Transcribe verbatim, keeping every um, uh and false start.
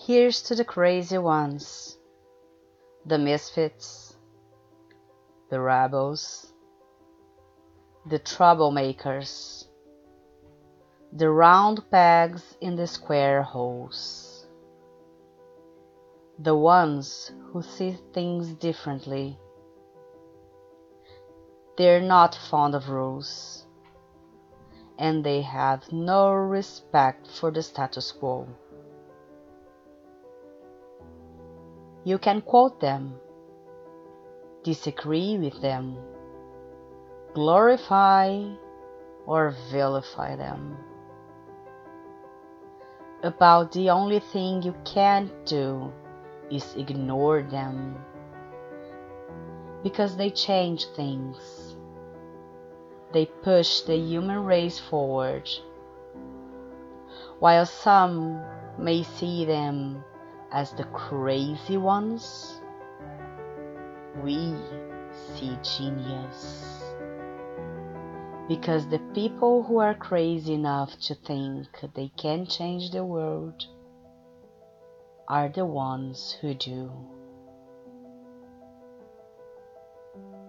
Here's to the crazy ones, the misfits, the rebels, the troublemakers, the round pegs in the square holes, the ones who see things differently. They're not fond of rules, and they have no respect for the status quo. You can quote them, disagree with them, glorify or vilify them. About the only thing you can't do is ignore them, because they change things. They push the human race forward. While some may see them as the crazy ones, we see genius. Because the people who are crazy enough to think they can change the world are the ones who do.